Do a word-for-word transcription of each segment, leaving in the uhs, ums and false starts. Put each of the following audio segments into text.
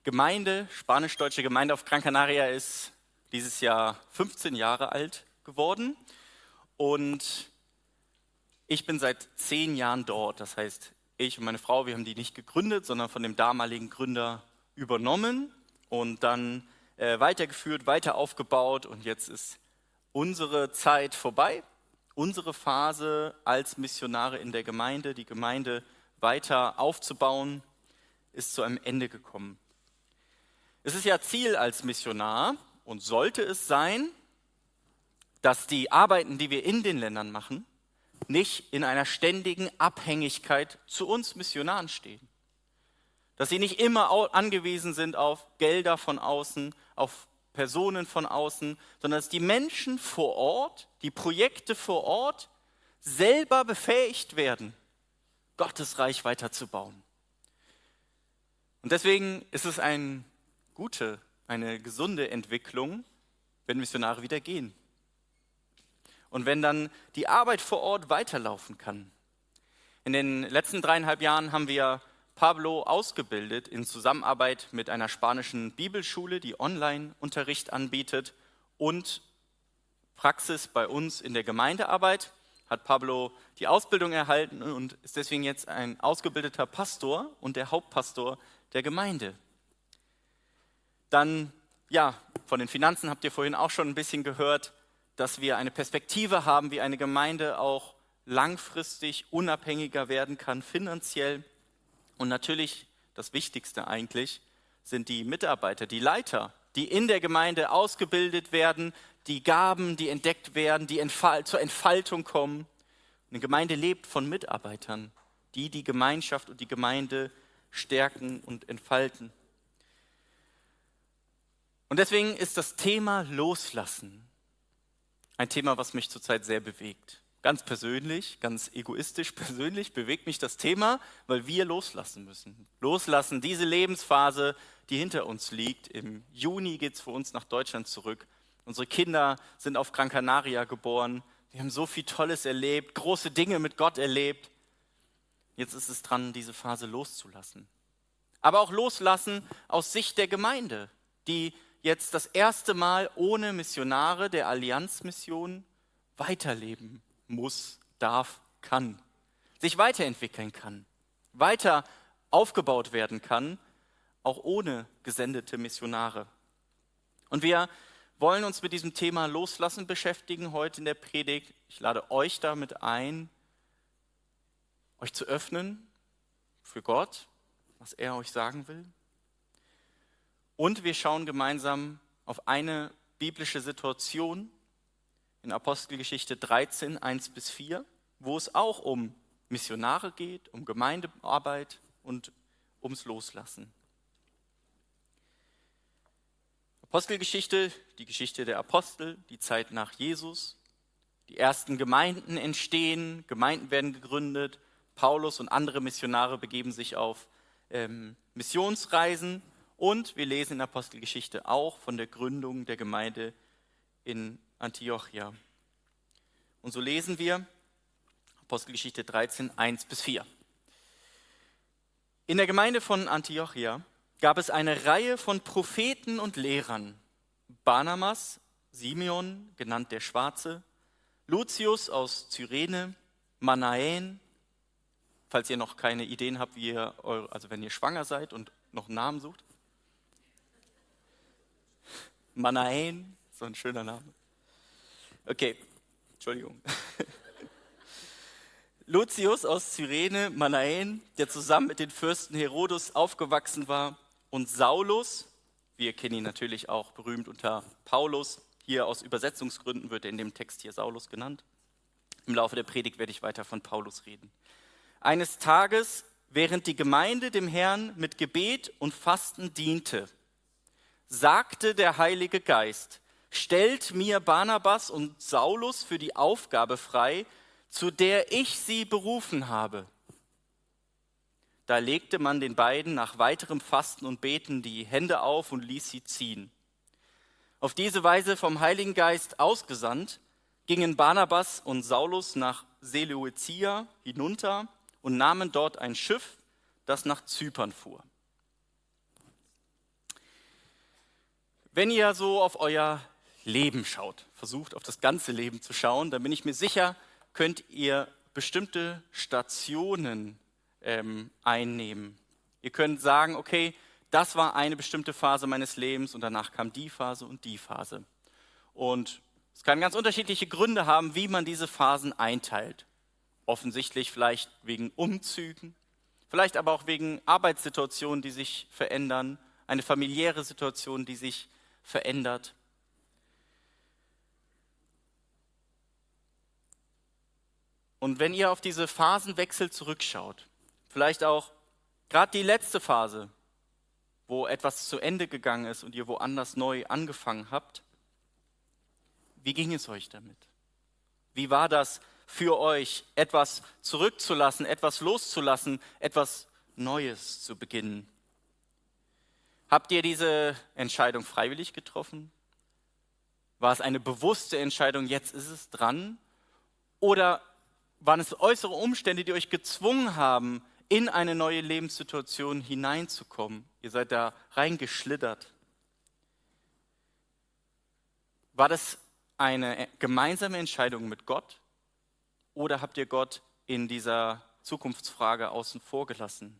Gemeinde, spanisch-deutsche Gemeinde auf Gran Canaria ist dieses Jahr fünfzehn Jahre alt geworden und ich bin seit zehn Jahren dort. Das heißt, ich und meine Frau, wir haben die nicht gegründet, sondern von dem damaligen Gründer übernommen und dann äh, weitergeführt, weiter aufgebaut und jetzt ist unsere Zeit vorbei, unsere Phase als Missionare in der Gemeinde, die Gemeinde weiter aufzubauen, ist zu einem Ende gekommen. Es ist ja Ziel als Missionar und sollte es sein, dass die Arbeiten, die wir in den Ländern machen, nicht in einer ständigen Abhängigkeit zu uns Missionaren stehen. Dass sie nicht immer angewiesen sind auf Gelder von außen, auf Personen von außen, sondern dass die Menschen vor Ort, die Projekte vor Ort selber befähigt werden, Gottes Reich weiterzubauen. Und deswegen ist es ein gute, eine gesunde Entwicklung, wenn Missionare wieder gehen. Und wenn dann die Arbeit vor Ort weiterlaufen kann. In den letzten dreieinhalb Jahren haben wir Pablo ausgebildet in Zusammenarbeit mit einer spanischen Bibelschule, die Online-Unterricht anbietet und Praxis bei uns in der Gemeindearbeit. Hat Pablo die Ausbildung erhalten und ist deswegen jetzt ein ausgebildeter Pastor und der Hauptpastor der Gemeinde. Dann, ja, von den Finanzen habt ihr vorhin auch schon ein bisschen gehört, dass wir eine Perspektive haben, wie eine Gemeinde auch langfristig unabhängiger werden kann, finanziell. Und natürlich, das Wichtigste eigentlich, sind die Mitarbeiter, die Leiter, die in der Gemeinde ausgebildet werden, die Gaben, die entdeckt werden, die Entfall- zur Entfaltung kommen. Eine Gemeinde lebt von Mitarbeitern, die die Gemeinschaft und die Gemeinde stärken und entfalten. Und deswegen ist das Thema Loslassen ein Thema, was mich zurzeit sehr bewegt. Ganz persönlich, ganz egoistisch persönlich bewegt mich das Thema, weil wir loslassen müssen. Loslassen, diese Lebensphase, die hinter uns liegt. Im Juni geht es für uns nach Deutschland zurück. Unsere Kinder sind auf Gran Canaria geboren. Wir haben so viel Tolles erlebt, große Dinge mit Gott erlebt. Jetzt ist es dran, diese Phase loszulassen. Aber auch loslassen aus Sicht der Gemeinde, die jetzt das erste Mal ohne Missionare der Allianzmission weiterleben muss, darf, kann, sich weiterentwickeln kann, weiter aufgebaut werden kann, auch ohne gesendete Missionare. Und wir wollen uns mit diesem Thema Loslassen beschäftigen heute in der Predigt. Ich lade euch damit ein, euch zu öffnen für Gott, was er euch sagen will. Und wir schauen gemeinsam auf eine biblische Situation in Apostelgeschichte dreizehn, eins bis vier, wo es auch um Missionare geht, um Gemeindearbeit und ums Loslassen. Apostelgeschichte, die Geschichte der Apostel, die Zeit nach Jesus. Die ersten Gemeinden entstehen, Gemeinden werden gegründet. Paulus und andere Missionare begeben sich auf ähm, Missionsreisen. Und wir lesen in der Apostelgeschichte auch von der Gründung der Gemeinde in Antiochia. Und so lesen wir Apostelgeschichte dreizehn, eins bis vier. In der Gemeinde von Antiochia gab es eine Reihe von Propheten und Lehrern. Barnabas, Simeon, genannt der Schwarze, Lucius aus Cyrene, Manaen, falls ihr noch keine Ideen habt, wie ihr, eure, also wenn ihr schwanger seid und noch einen Namen sucht. Manaen, so ein schöner Name. Okay, Entschuldigung. Lucius aus Cyrene, Manaen, der zusammen mit den Fürsten Herodes aufgewachsen war, und Saulus, wir kennen ihn natürlich auch berühmt unter Paulus, hier aus Übersetzungsgründen wird er in dem Text hier Saulus genannt. Im Laufe der Predigt werde ich weiter von Paulus reden. Eines Tages, während die Gemeinde dem Herrn mit Gebet und Fasten diente, sagte der Heilige Geist: Stellt mir Barnabas und Saulus für die Aufgabe frei, zu der ich sie berufen habe. Da legte man den beiden nach weiterem Fasten und Beten die Hände auf und ließ sie ziehen. Auf diese Weise vom Heiligen Geist ausgesandt, gingen Barnabas und Saulus nach Seleucia hinunter und nahmen dort ein Schiff, das nach Zypern fuhr. Wenn ihr so auf euer Leben schaut, versucht auf das ganze Leben zu schauen, dann bin ich mir sicher, könnt ihr bestimmte Stationen ähm, einnehmen. Ihr könnt sagen, okay, das war eine bestimmte Phase meines Lebens und danach kam die Phase und die Phase. Und es kann ganz unterschiedliche Gründe haben, wie man diese Phasen einteilt. Offensichtlich vielleicht wegen Umzügen, vielleicht aber auch wegen Arbeitssituationen, die sich verändern, eine familiäre Situation, die sich verändert. Und wenn ihr auf diese Phasenwechsel zurückschaut, vielleicht auch gerade die letzte Phase, wo etwas zu Ende gegangen ist und ihr woanders neu angefangen habt, wie ging es euch damit? Wie war das für euch, etwas zurückzulassen, etwas loszulassen, etwas Neues zu beginnen? Habt ihr diese Entscheidung freiwillig getroffen? War es eine bewusste Entscheidung, jetzt ist es dran? Oder waren es äußere Umstände, die euch gezwungen haben, in eine neue Lebenssituation hineinzukommen? Ihr seid da reingeschlittert. War das eine gemeinsame Entscheidung mit Gott? Oder habt ihr Gott in dieser Zukunftsfrage außen vor gelassen?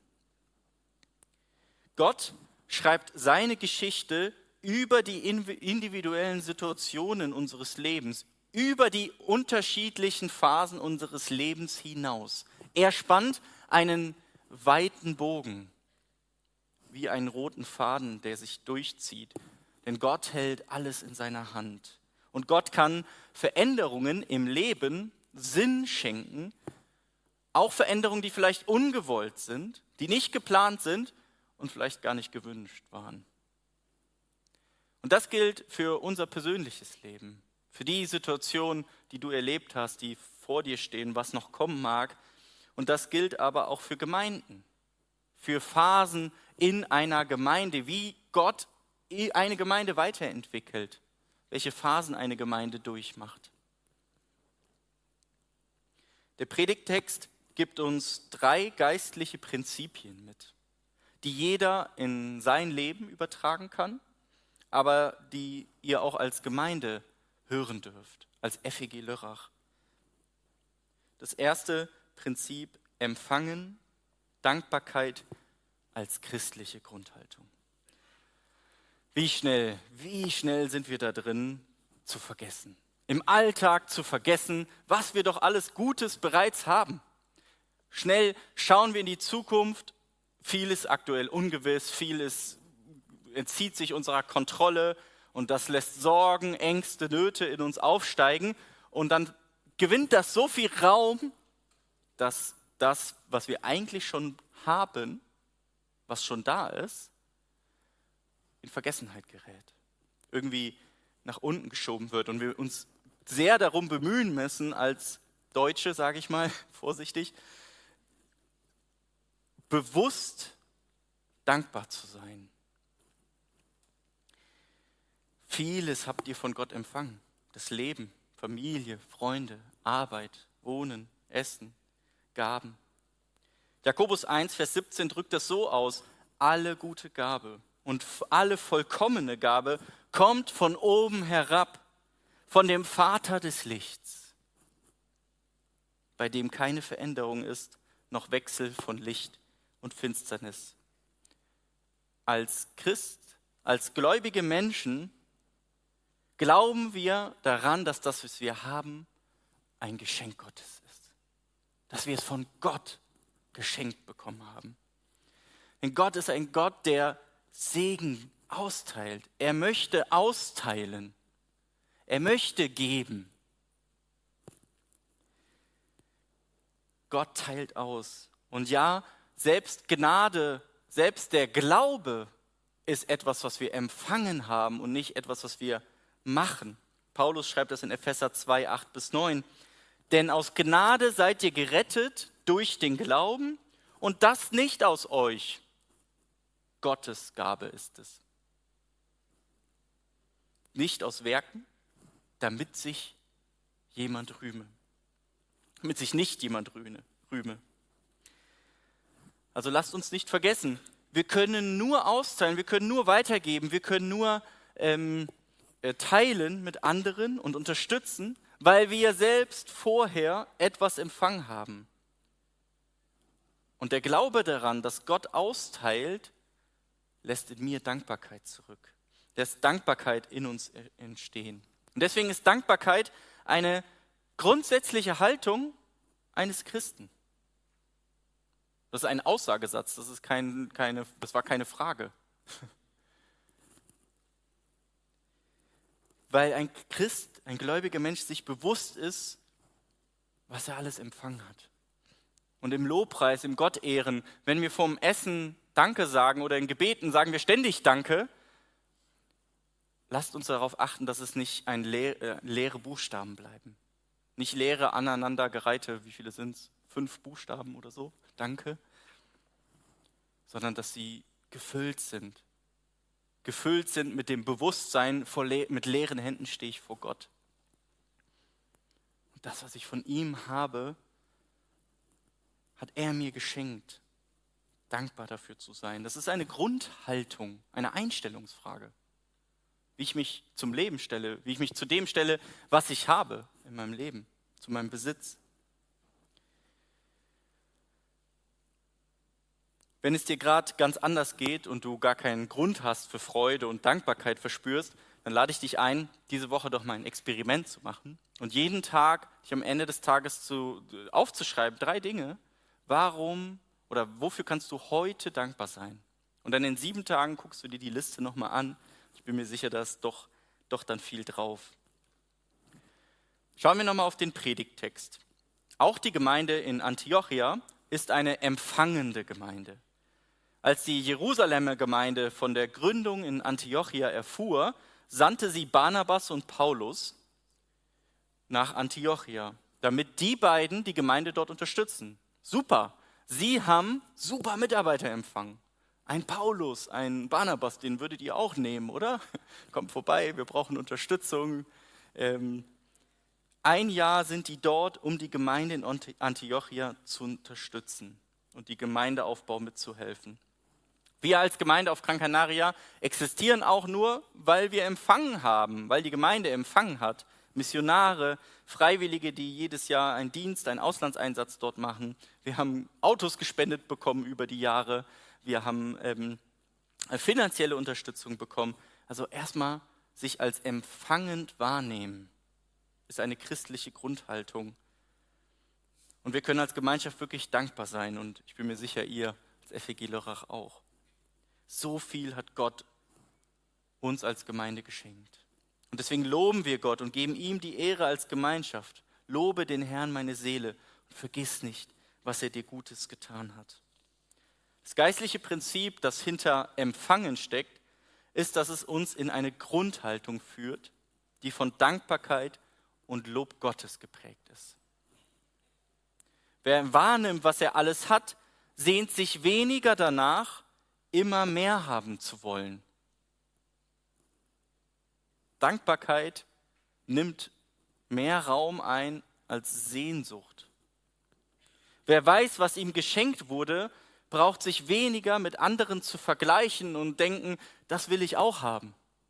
Gott schreibt seine Geschichte über die individuellen Situationen unseres Lebens, über die unterschiedlichen Phasen unseres Lebens hinaus. Er spannt einen weiten Bogen, wie einen roten Faden, der sich durchzieht. Denn Gott hält alles in seiner Hand. Und Gott kann Veränderungen im Leben Sinn schenken, auch Veränderungen, die vielleicht ungewollt sind, die nicht geplant sind und vielleicht gar nicht gewünscht waren. Und das gilt für unser persönliches Leben, für die Situation, die du erlebt hast, die vor dir stehen, was noch kommen mag. Und das gilt aber auch für Gemeinden, für Phasen in einer Gemeinde, wie Gott eine Gemeinde weiterentwickelt, welche Phasen eine Gemeinde durchmacht. Der Predigttext gibt uns drei geistliche Prinzipien mit, die jeder in sein Leben übertragen kann, aber die ihr auch als Gemeinde hören dürft, als F E G Lörrach. Das erste Prinzip: Empfangen, Dankbarkeit als christliche Grundhaltung. Wie schnell, wie schnell sind wir da drin, zu vergessen. Im Alltag zu vergessen, was wir doch alles Gutes bereits haben. Schnell schauen wir in die Zukunft, vieles aktuell ungewiss, vieles entzieht sich unserer Kontrolle und das lässt Sorgen, Ängste, Nöte in uns aufsteigen und dann gewinnt das so viel Raum, dass das, was wir eigentlich schon haben, was schon da ist, in Vergessenheit gerät, irgendwie nach unten geschoben wird und wir uns sehr darum bemühen müssen, als Deutsche, sage ich mal vorsichtig, bewusst dankbar zu sein. Vieles habt ihr von Gott empfangen. Das Leben, Familie, Freunde, Arbeit, Wohnen, Essen, Gaben. Jakobus eins, Vers siebzehn drückt das so aus: Alle gute Gabe und alle vollkommene Gabe kommt von oben herab, von dem Vater des Lichts, bei dem keine Veränderung ist, noch Wechsel von Licht und Finsternis. Als Christ, als gläubige Menschen glauben wir daran, dass das, was wir haben, ein Geschenk Gottes ist. Dass wir es von Gott geschenkt bekommen haben. Denn Gott ist ein Gott, der Segen austeilt. Er möchte austeilen. Er möchte geben. Gott teilt aus. Und ja, selbst Gnade, selbst der Glaube ist etwas, was wir empfangen haben und nicht etwas, was wir machen. Paulus schreibt das in Epheser zwei, acht bis neun. Denn aus Gnade seid ihr gerettet durch den Glauben und das nicht aus euch. Gottes Gabe ist es. Nicht aus Werken, damit sich jemand rühme. Damit sich nicht jemand rühme. Also lasst uns nicht vergessen, wir können nur austeilen, wir können nur weitergeben, wir können nur ähm, äh, teilen mit anderen und unterstützen, weil wir selbst vorher etwas empfangen haben. Und der Glaube daran, dass Gott austeilt, lässt in mir Dankbarkeit zurück. Lässt Dankbarkeit in uns entstehen. Und deswegen ist Dankbarkeit eine grundsätzliche Haltung eines Christen. Das ist ein Aussagesatz, das ist kein, keine, das war keine Frage. Weil ein Christ, ein gläubiger Mensch sich bewusst ist, was er alles empfangen hat. Und im Lobpreis, im Gottehren, wenn wir vorm Essen Danke sagen oder in Gebeten sagen wir ständig Danke, lasst uns darauf achten, dass es nicht ein leer, äh, leere Buchstaben bleiben. Nicht leere, aneinandergereihte, wie viele sind es? Fünf Buchstaben oder so, Danke. Sondern dass sie gefüllt sind. Gefüllt sind mit dem Bewusstsein, vor le- mit leeren Händen stehe ich vor Gott. Und das, was ich von ihm habe, hat er mir geschenkt. Dankbar dafür zu sein. Das ist eine Grundhaltung, eine Einstellungsfrage. Wie ich mich zum Leben stelle, wie ich mich zu dem stelle, was ich habe in meinem Leben, zu meinem Besitz. Wenn es dir gerade ganz anders geht und du gar keinen Grund hast für Freude und Dankbarkeit verspürst, dann lade ich dich ein, diese Woche doch mal ein Experiment zu machen und jeden Tag dich am Ende des Tages zu, aufzuschreiben, drei Dinge, warum oder wofür kannst du heute dankbar sein? Und dann in sieben Tagen guckst du dir die Liste nochmal an. Ich bin mir sicher, da ist doch, doch dann viel drauf. Schauen wir nochmal auf den Predigttext. Auch die Gemeinde in Antiochia ist eine empfangende Gemeinde. Als die Jerusalemer Gemeinde von der Gründung in Antiochia erfuhr, sandte sie Barnabas und Paulus nach Antiochia, damit die beiden die Gemeinde dort unterstützen. Super, sie haben super Mitarbeiter empfangen. Ein Paulus, ein Barnabas, den würdet ihr auch nehmen, oder? Kommt vorbei, wir brauchen Unterstützung. Ähm, ein Jahr sind die dort, um die Gemeinde in Antiochia zu unterstützen und die Gemeindeaufbau mitzuhelfen. Wir als Gemeinde auf Gran Canaria existieren auch nur, weil wir empfangen haben, weil die Gemeinde empfangen hat. Missionare, Freiwillige, die jedes Jahr einen Dienst, einen Auslandseinsatz dort machen. Wir haben Autos gespendet bekommen über die Jahre. Wir haben ähm, finanzielle Unterstützung bekommen. Also erstmal sich als empfangend wahrnehmen, ist eine christliche Grundhaltung. Und wir können als Gemeinschaft wirklich dankbar sein. Und ich bin mir sicher, ihr als F E G Lörrach auch. So viel hat Gott uns als Gemeinde geschenkt. Und deswegen loben wir Gott und geben ihm die Ehre als Gemeinschaft. Lobe den Herrn meine Seele und vergiss nicht, was er dir Gutes getan hat. Das geistliche Prinzip, das hinter Empfangen steckt, ist, dass es uns in eine Grundhaltung führt, die von Dankbarkeit und Lob Gottes geprägt ist. Wer wahrnimmt, was er alles hat, sehnt sich weniger danach, immer mehr haben zu wollen. Dankbarkeit nimmt mehr Raum ein als Sehnsucht. Wer weiß, was ihm geschenkt wurde, braucht sich weniger mit anderen zu vergleichen und denken, das will ich auch haben.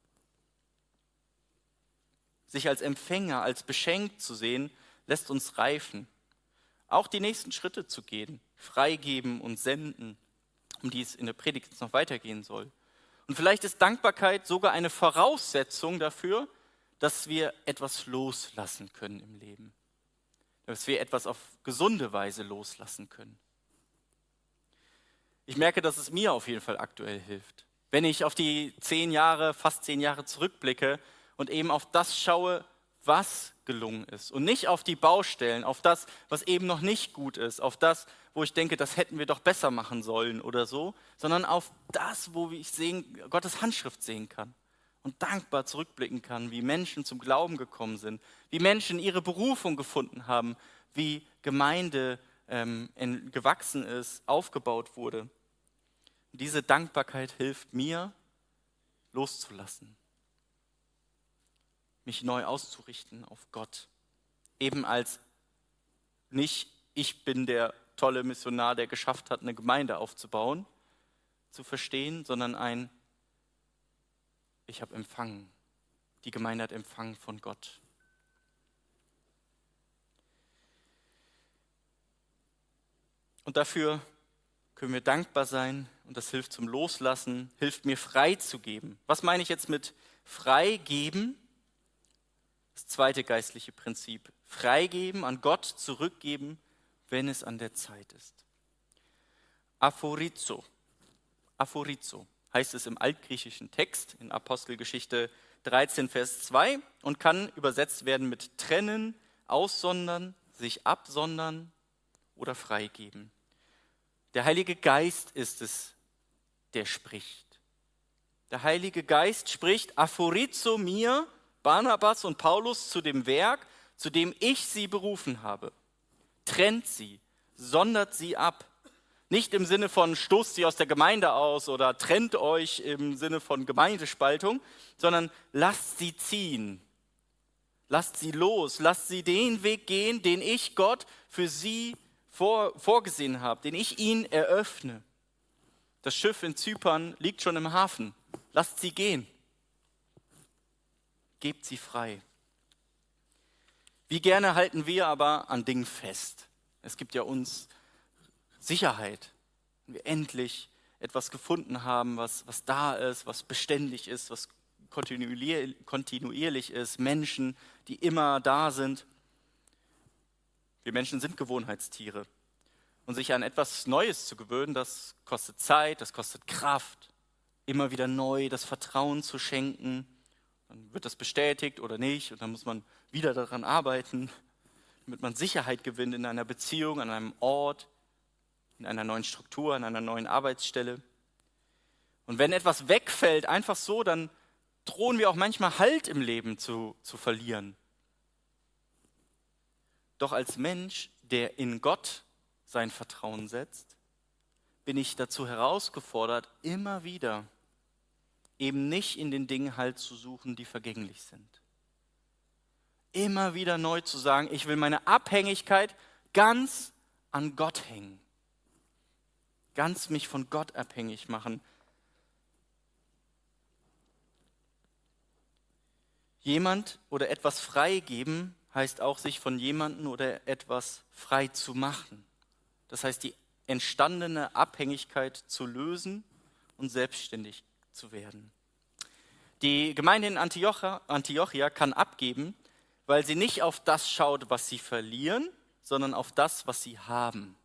Sich als Empfänger, als beschenkt zu sehen, lässt uns reifen. Auch die nächsten Schritte zu gehen, freigeben und senden, um die es in der Predigt jetzt noch weitergehen soll. Und vielleicht ist Dankbarkeit sogar eine Voraussetzung dafür, dass wir etwas loslassen können im Leben. Dass wir etwas auf gesunde Weise loslassen können. Ich merke, dass es mir auf jeden Fall aktuell hilft. Wenn ich auf die zehn Jahre, fast zehn Jahre zurückblicke und eben auf das schaue, was gelungen ist. Und nicht auf die Baustellen, auf das, was eben noch nicht gut ist, auf das, wo ich denke, das hätten wir doch besser machen sollen oder so, sondern auf das, wo ich sehen, Gottes Handschrift sehen kann und dankbar zurückblicken kann, wie Menschen zum Glauben gekommen sind, wie Menschen ihre Berufung gefunden haben, wie Gemeinde ähm, in, gewachsen ist, aufgebaut wurde. Und diese Dankbarkeit hilft mir, loszulassen, mich neu auszurichten auf Gott. Eben als nicht ich bin der tolle Missionar, der geschafft hat, eine Gemeinde aufzubauen, zu verstehen, sondern ein ich habe empfangen. Die Gemeinde hat empfangen von Gott. Und dafür können wir dankbar sein und das hilft zum Loslassen, hilft mir frei zu geben. Was meine ich jetzt mit frei geben? Das zweite geistliche Prinzip. Freigeben, an Gott zurückgeben, wenn es an der Zeit ist. Aphorizo. Aphorizo heißt es im altgriechischen Text in Apostelgeschichte dreizehn, Vers zwei und kann übersetzt werden mit trennen, aussondern, sich absondern oder freigeben. Der Heilige Geist ist es, der spricht. Der Heilige Geist spricht Aphorizo mir, Barnabas und Paulus zu dem Werk, zu dem ich sie berufen habe. Trennt sie, sondert sie ab. Nicht im Sinne von stoßt sie aus der Gemeinde aus oder trennt euch im Sinne von Gemeindespaltung, sondern lasst sie ziehen. Lasst sie los, lasst sie den Weg gehen, den ich Gott für sie vor, vorgesehen habe, den ich ihnen eröffne. Das Schiff in Zypern liegt schon im Hafen. Lasst sie gehen. Gebt sie frei. Wie gerne halten wir aber an Dingen fest. Es gibt ja uns Sicherheit, wenn wir endlich etwas gefunden haben, was, was da ist, was beständig ist, was kontinuierlich, kontinuierlich ist, Menschen, die immer da sind. Wir Menschen sind Gewohnheitstiere. Und sich an etwas Neues zu gewöhnen, das kostet Zeit, das kostet Kraft, immer wieder neu das Vertrauen zu schenken. Dann wird das bestätigt oder nicht und dann muss man wieder daran arbeiten, damit man Sicherheit gewinnt in einer Beziehung, an einem Ort, in einer neuen Struktur, an einer neuen Arbeitsstelle. Und wenn etwas wegfällt, einfach so, dann drohen wir auch manchmal Halt im Leben zu, zu verlieren. Doch als Mensch, der in Gott sein Vertrauen setzt, bin ich dazu herausgefordert, immer wieder eben nicht in den Dingen Halt zu suchen, die vergänglich sind. Immer wieder neu zu sagen, ich will meine Abhängigkeit ganz an Gott hängen. Ganz mich von Gott abhängig machen. Jemand oder etwas freigeben heißt auch, sich von jemandem oder etwas frei zu machen. Das heißt, die entstandene Abhängigkeit zu lösen und selbstständig zu werden. Die Gemeinde in Antiochia, Antiochia kann abgeben, weil sie nicht auf das schaut, was sie verlieren, sondern auf das, was sie haben.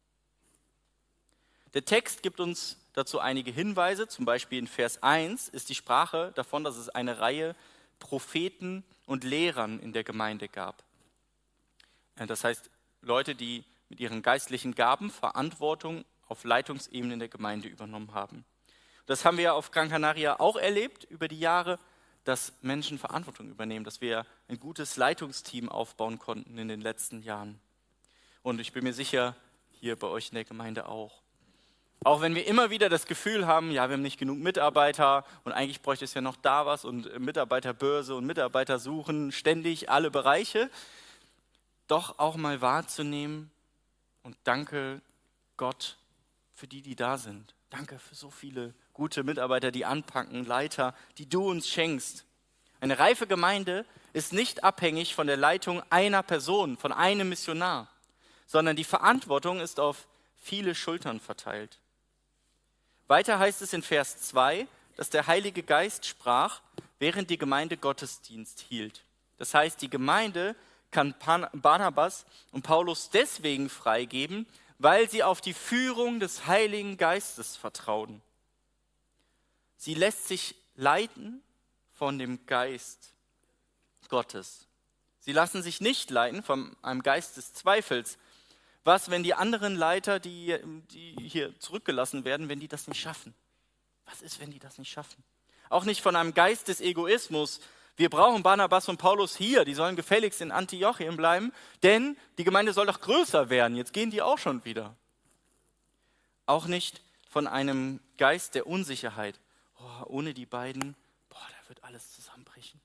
Der Text gibt uns dazu einige Hinweise, zum Beispiel in Vers eins ist die Sprache davon, dass es eine Reihe Propheten und Lehrern in der Gemeinde gab. Das heißt, Leute, die mit ihren geistlichen Gaben Verantwortung auf Leitungsebene in der Gemeinde übernommen haben. Das haben wir auf Gran Canaria auch erlebt über die Jahre, dass Menschen Verantwortung übernehmen, dass wir ein gutes Leitungsteam aufbauen konnten in den letzten Jahren. Und ich bin mir sicher, hier bei euch in der Gemeinde auch. Auch wenn wir immer wieder das Gefühl haben, ja, wir haben nicht genug Mitarbeiter und eigentlich bräuchte es ja noch da was und Mitarbeiterbörse und Mitarbeiter suchen, ständig alle Bereiche, doch auch mal wahrzunehmen und danke Gott für die, die da sind. Danke für so viele gute Mitarbeiter, die anpacken, Leiter, die du uns schenkst. Eine reife Gemeinde ist nicht abhängig von der Leitung einer Person, von einem Missionar, sondern die Verantwortung ist auf viele Schultern verteilt. Weiter heißt es in Vers zwei, dass der Heilige Geist sprach, während die Gemeinde Gottesdienst hielt. Das heißt, die Gemeinde kann Barnabas und Paulus deswegen freigeben, weil sie auf die Führung des Heiligen Geistes vertrauen. Sie lässt sich leiten von dem Geist Gottes. Sie lassen sich nicht leiten von einem Geist des Zweifels. Was, wenn die anderen Leiter, die, die hier zurückgelassen werden, wenn die das nicht schaffen? Was ist, wenn die das nicht schaffen? Auch nicht von einem Geist des Egoismus. Wir brauchen Barnabas und Paulus hier, die sollen gefälligst in Antiochien bleiben, denn die Gemeinde soll doch größer werden, jetzt gehen die auch schon wieder. Auch nicht von einem Geist der Unsicherheit. Oh, ohne die beiden, boah, da wird alles zusammenbrechen.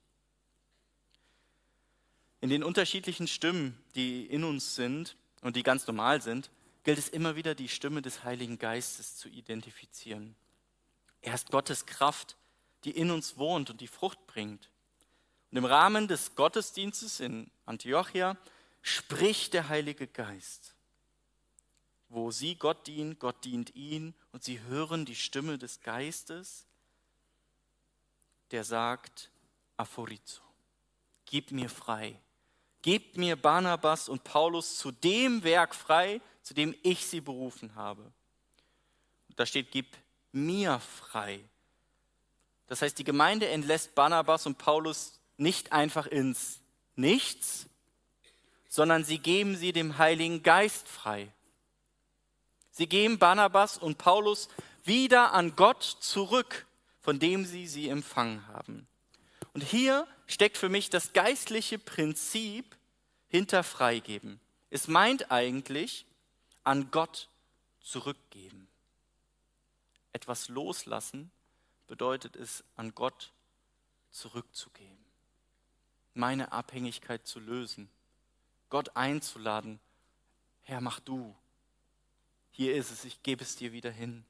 In den unterschiedlichen Stimmen, die in uns sind und die ganz normal sind, gilt es immer wieder, die Stimme des Heiligen Geistes zu identifizieren. Er ist Gottes Kraft die in uns wohnt und die Frucht bringt. Und im Rahmen des Gottesdienstes in Antiochia spricht der Heilige Geist. Wo sie Gott dienen, Gott dient ihnen und sie hören die Stimme des Geistes, der sagt, aphorizo, gib mir frei. Gebt mir Barnabas und Paulus zu dem Werk frei, zu dem ich sie berufen habe. Und da steht, gib mir frei. Das heißt, die Gemeinde entlässt Barnabas und Paulus nicht einfach ins Nichts, sondern sie geben sie dem Heiligen Geist frei. Sie geben Barnabas und Paulus wieder an Gott zurück, von dem sie sie empfangen haben. Und hier steckt für mich das geistliche Prinzip hinter Freigeben. Es meint eigentlich an Gott zurückgeben. Etwas loslassen bedeutet es, an Gott zurückzugeben. Meine Abhängigkeit zu lösen. Gott einzuladen. Herr, mach du. Hier ist es, ich gebe es dir wieder hin.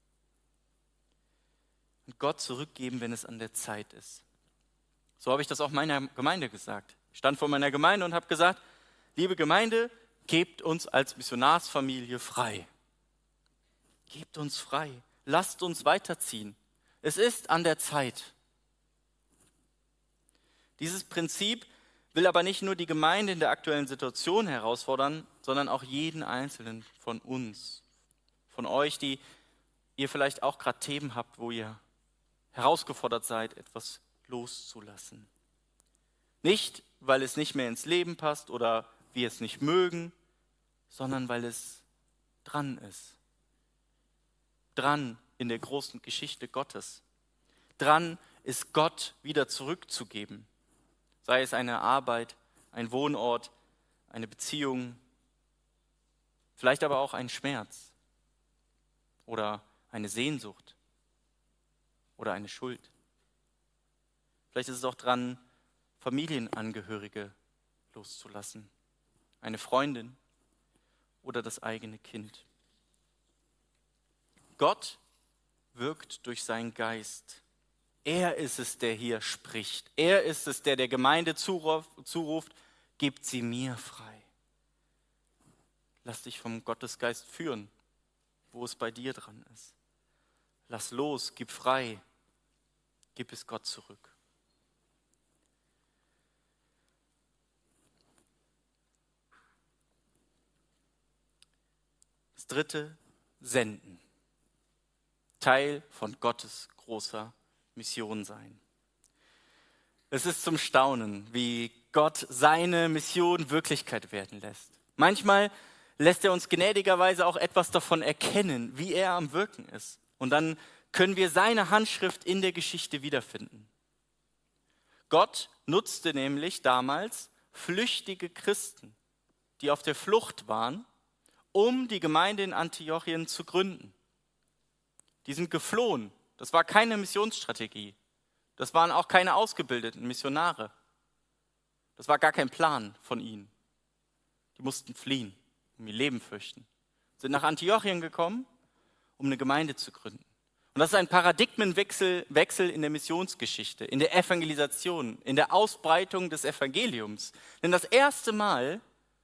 Und Gott zurückgeben, wenn es an der Zeit ist. So habe ich das auch meiner Gemeinde gesagt. Ich stand vor meiner Gemeinde und habe gesagt, liebe Gemeinde, gebt uns als Missionarsfamilie frei. Gebt uns frei. Lasst uns weiterziehen. Es ist an der Zeit. Dieses Prinzip will aber nicht nur die Gemeinde in der aktuellen Situation herausfordern, sondern auch jeden Einzelnen von uns, von euch, die ihr vielleicht auch gerade Themen habt, wo ihr herausgefordert seid, etwas loszulassen. Nicht, weil es nicht mehr ins Leben passt oder wir es nicht mögen, sondern weil es dran ist. Dran in der großen Geschichte Gottes. Dran ist Gott wieder zurückzugeben. Sei es eine Arbeit, ein Wohnort, eine Beziehung, vielleicht aber auch ein Schmerz oder eine Sehnsucht oder eine Schuld. Vielleicht ist es auch dran, Familienangehörige loszulassen, eine Freundin oder das eigene Kind. Gott wirkt durch seinen Geist. Er ist es, der hier spricht. Er ist es, der der Gemeinde zuruft, gebt sie mir frei. Lass dich vom Gottesgeist führen, wo es bei dir dran ist. Lass los, gib frei, gib es Gott zurück. Das dritte, senden. Teil von Gottes großer Mission sein. Es ist zum Staunen, wie Gott seine Mission Wirklichkeit werden lässt. Manchmal lässt er uns gnädigerweise auch etwas davon erkennen, wie er am Wirken ist. Und dann können wir seine Handschrift in der Geschichte wiederfinden. Gott nutzte nämlich damals flüchtige Christen, die auf der Flucht waren, um die Gemeinde in Antiochien zu gründen. Die sind geflohen. Das war keine Missionsstrategie. Das waren auch keine ausgebildeten Missionare. Das war gar kein Plan von ihnen. Die mussten fliehen, um ihr Leben fürchten. Sind nach Antiochien gekommen, um eine Gemeinde zu gründen. Und das ist ein Paradigmenwechsel Wechsel in der Missionsgeschichte, in der Evangelisation, in der Ausbreitung des Evangeliums. Denn das erste Mal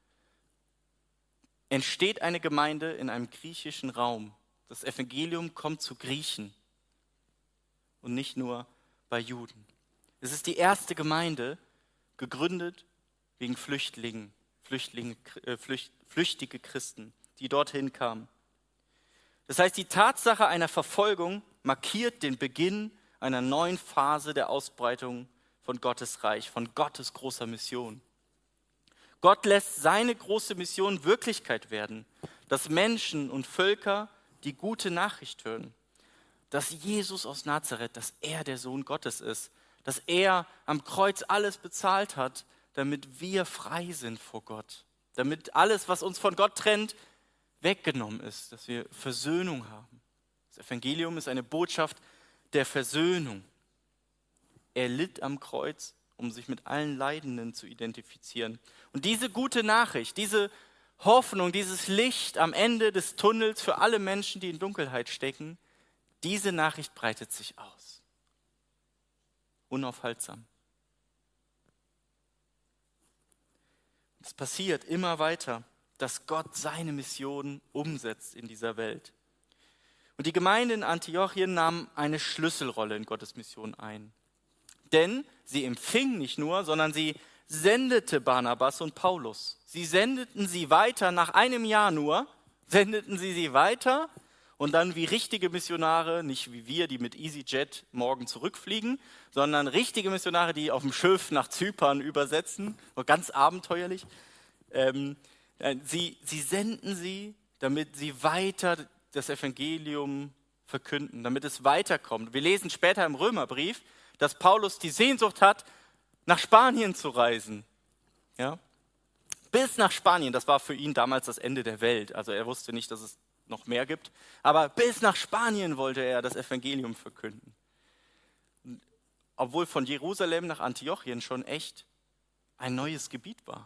entsteht eine Gemeinde in einem griechischen Raum. Das Evangelium kommt zu Griechen und nicht nur bei Juden. Es ist die erste Gemeinde, gegründet wegen Flüchtlingen, Flüchtlinge, äh, Flücht, flüchtige Christen, die dorthin kamen. Das heißt, die Tatsache einer Verfolgung markiert den Beginn einer neuen Phase der Ausbreitung von Gottes Reich, von Gottes großer Mission. Gott lässt seine große Mission Wirklichkeit werden, dass Menschen und Völker die gute Nachricht hören, dass Jesus aus Nazareth, dass er der Sohn Gottes ist, dass er am Kreuz alles bezahlt hat, damit wir frei sind vor Gott, damit alles, was uns von Gott trennt, weggenommen ist, dass wir Versöhnung haben. Das Evangelium ist eine Botschaft der Versöhnung. Er litt am Kreuz, um sich mit allen Leidenden zu identifizieren. Und diese gute Nachricht, diese Hoffnung, dieses Licht am Ende des Tunnels für alle Menschen, die in Dunkelheit stecken, diese Nachricht breitet sich aus. unaufhaltsam. Es passiert immer weiter, dass Gott seine Mission umsetzt in dieser Welt. Und die Gemeinde in Antiochien nahm eine Schlüsselrolle in Gottes Mission ein. Denn sie empfing nicht nur, sondern sie sendete Barnabas und Paulus. Sie sendeten sie weiter, nach einem Jahr nur, sendeten sie sie weiter und dann wie richtige Missionare, nicht wie wir, die mit EasyJet morgen zurückfliegen, sondern richtige Missionare, die auf dem Schiff nach Zypern übersetzen, ganz abenteuerlich. Ähm, sie, sie senden sie, damit sie weiter das Evangelium verkünden, damit es weiterkommt. Wir lesen später im Römerbrief, dass Paulus die Sehnsucht hat, nach Spanien zu reisen. Ja? Bis nach Spanien, das war für ihn damals das Ende der Welt. Also er wusste nicht, dass es noch mehr gibt. Aber bis nach Spanien wollte er das Evangelium verkünden. Obwohl von Jerusalem nach Antiochien schon echt ein neues Gebiet war.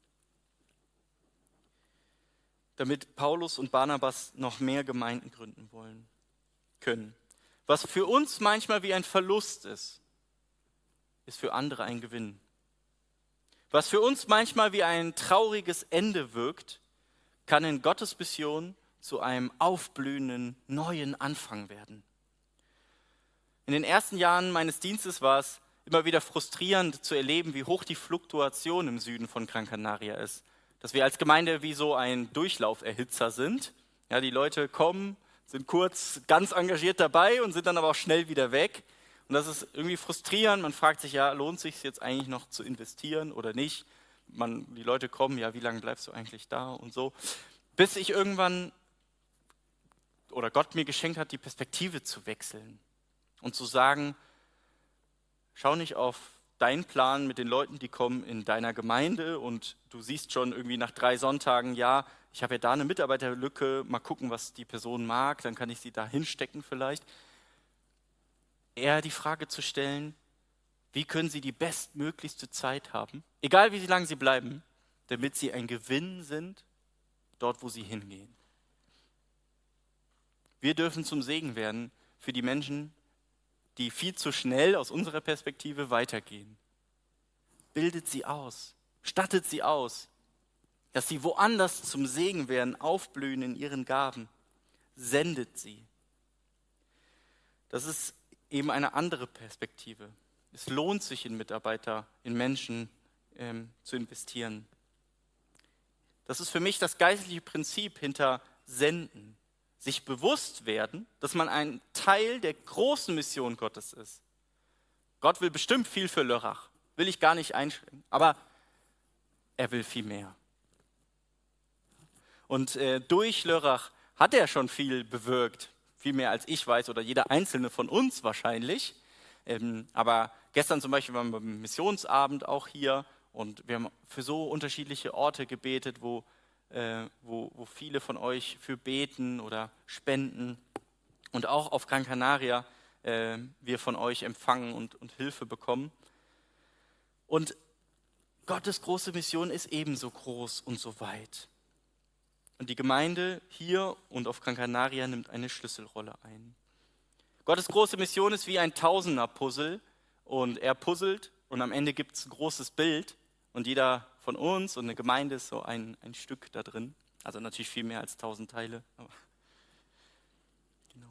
Damit Paulus und Barnabas noch mehr Gemeinden gründen wollen können. Was für uns manchmal wie ein Verlust ist, ist für andere ein Gewinn. Was für uns manchmal wie ein trauriges Ende wirkt, kann in Gottes Mission zu einem aufblühenden neuen Anfang werden. In den ersten Jahren meines Dienstes war es immer wieder frustrierend zu erleben, wie hoch die Fluktuation im Süden von Gran Canaria ist. Dass wir als Gemeinde wie so ein Durchlauferhitzer sind. Ja, die Leute kommen, sind kurz ganz engagiert dabei und sind dann aber auch schnell wieder weg. Und das ist irgendwie frustrierend. Man fragt sich, ja, lohnt es sich jetzt eigentlich noch zu investieren oder nicht? Man, die Leute kommen, ja, wie lange bleibst du eigentlich da und so. Bis ich irgendwann, oder Gott mir geschenkt hat, die Perspektive zu wechseln und zu sagen, schau nicht auf deinen Plan mit den Leuten, die kommen in deiner Gemeinde und du siehst schon irgendwie nach drei Sonntagen, ja, ich habe ja da eine Mitarbeiterlücke, mal gucken, was die Person mag, dann kann ich sie da hinstecken vielleicht. Eher die Frage zu stellen, wie können sie die bestmöglichste Zeit haben, egal wie lange sie bleiben, damit sie ein Gewinn sind, dort wo sie hingehen. Wir dürfen zum Segen werden für die Menschen, die viel zu schnell aus unserer Perspektive weitergehen. Bildet sie aus, stattet sie aus, dass sie woanders zum Segen werden, aufblühen in ihren Gaben. Sendet sie. Das ist eben eine andere Perspektive. Es lohnt sich in Mitarbeiter, in Menschen ähm, zu investieren. Das ist für mich das geistliche Prinzip hinter Senden. Sich bewusst werden, dass man ein Teil der großen Mission Gottes ist. Gott will bestimmt viel für Lörrach, will ich gar nicht einschränken, aber er will viel mehr. Und äh, durch Lörrach hat er schon viel bewirkt, viel mehr als ich weiß oder jeder Einzelne von uns wahrscheinlich. Ähm, aber gestern zum Beispiel waren wir beim Missionsabend auch hier und wir haben für so unterschiedliche Orte gebetet, wo Äh, wo, wo viele von euch für beten oder spenden. Und auch auf Gran Canaria äh, wir von euch empfangen und, und Hilfe bekommen. Und Gottes große Mission ist ebenso groß und so weit. Und die Gemeinde hier und auf Gran Canaria nimmt eine Schlüsselrolle ein. Gottes große Mission ist wie ein Tausender-Puzzle und er puzzelt und am Ende gibt es ein großes Bild und jeder von uns und eine Gemeinde ist so ein, ein Stück da drin. Also natürlich viel mehr als tausend Teile. Aber genau.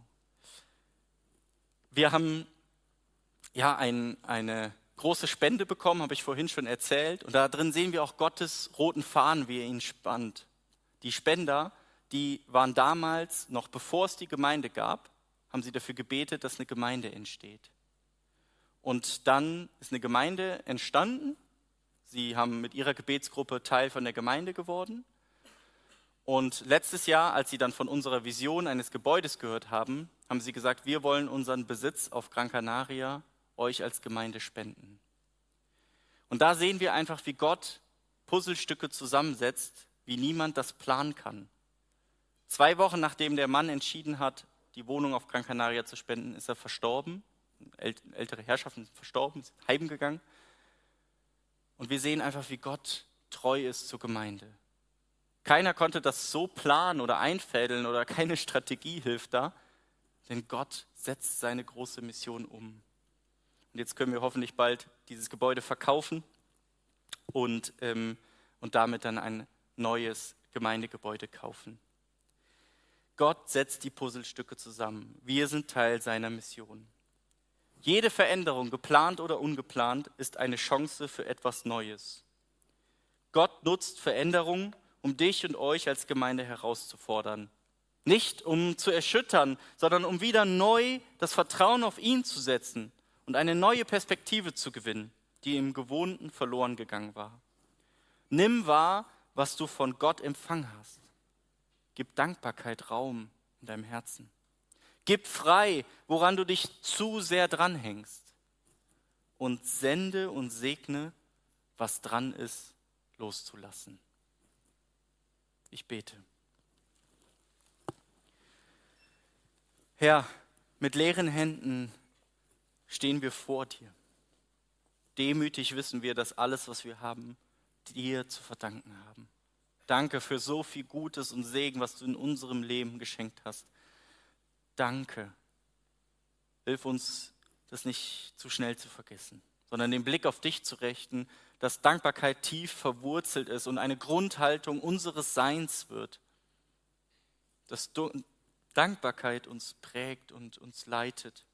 Wir haben ja ein, eine große Spende bekommen, habe ich vorhin schon erzählt. Und da drin sehen wir auch Gottes roten Faden, wie er ihn spannt. Die Spender, die waren damals, noch bevor es die Gemeinde gab, haben sie dafür gebetet, dass eine Gemeinde entsteht. Und dann ist eine Gemeinde entstanden. Sie haben mit ihrer Gebetsgruppe Teil von der Gemeinde geworden. Und letztes Jahr, als sie dann von unserer Vision eines Gebäudes gehört haben, haben sie gesagt, wir wollen unseren Besitz auf Gran Canaria euch als Gemeinde spenden. Und da sehen wir einfach, wie Gott Puzzlestücke zusammensetzt, wie niemand das planen kann. Zwei Wochen nachdem der Mann entschieden hat, die Wohnung auf Gran Canaria zu spenden, ist er verstorben. Ältere Herrschaften sind verstorben, sind heimgegangen. Und wir sehen einfach, wie Gott treu ist zur Gemeinde. Keiner konnte das so planen oder einfädeln oder keine Strategie hilft da, denn Gott setzt seine große Mission um. Und jetzt können wir hoffentlich bald dieses Gebäude verkaufen und, ähm, und damit dann ein neues Gemeindegebäude kaufen. Gott setzt die Puzzlestücke zusammen. Wir sind Teil seiner Mission. Jede Veränderung, geplant oder ungeplant, ist eine Chance für etwas Neues. Gott nutzt Veränderungen, um dich und euch als Gemeinde herauszufordern. Nicht um zu erschüttern, sondern um wieder neu das Vertrauen auf ihn zu setzen und eine neue Perspektive zu gewinnen, die im Gewohnten verloren gegangen war. Nimm wahr, was du von Gott empfangen hast. Gib Dankbarkeit Raum in deinem Herzen. Gib frei, woran du dich zu sehr dranhängst. Und sende und segne, was dran ist, loszulassen. Ich bete. Herr, mit leeren Händen stehen wir vor dir. Demütig wissen wir, dass alles, was wir haben, dir zu verdanken haben. Danke für so viel Gutes und Segen, was du in unserem Leben geschenkt hast. Danke. Hilf uns, das nicht zu schnell zu vergessen, sondern den Blick auf dich zu richten, dass Dankbarkeit tief verwurzelt ist und eine Grundhaltung unseres Seins wird. Dass Dankbarkeit uns prägt und uns leitet.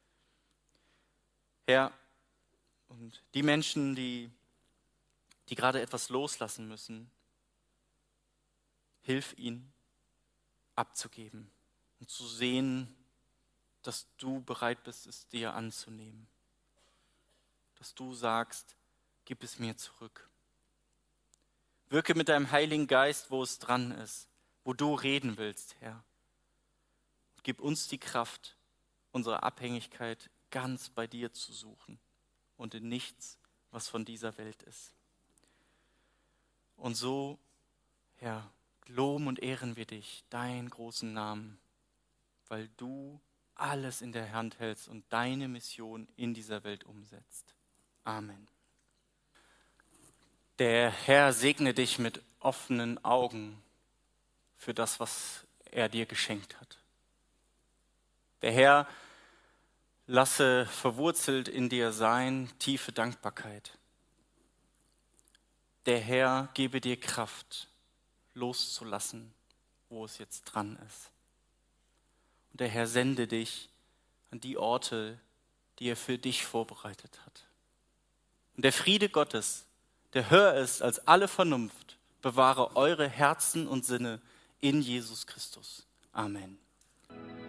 Herr, und die Menschen, die, die gerade etwas loslassen müssen, hilf ihnen abzugeben und zu sehen, dass du bereit bist, es dir anzunehmen. Dass du sagst, gib es mir zurück. Wirke mit deinem Heiligen Geist, wo es dran ist, wo du reden willst, Herr. Gib uns die Kraft, unsere Abhängigkeit ganz bei dir zu suchen und in nichts, was von dieser Welt ist. Und so, Herr, loben und ehren wir dich, deinen großen Namen, weil du alles in der Hand hältst und deine Mission in dieser Welt umsetzt. Amen. Der Herr segne dich mit offenen Augen für das, was er dir geschenkt hat. Der Herr lasse verwurzelt in dir sein tiefe Dankbarkeit. Der Herr gebe dir Kraft, loszulassen, wo es jetzt dran ist. Und der Herr sende dich an die Orte, die er für dich vorbereitet hat. Und der Friede Gottes, der höher ist als alle Vernunft, bewahre eure Herzen und Sinne in Jesus Christus. Amen.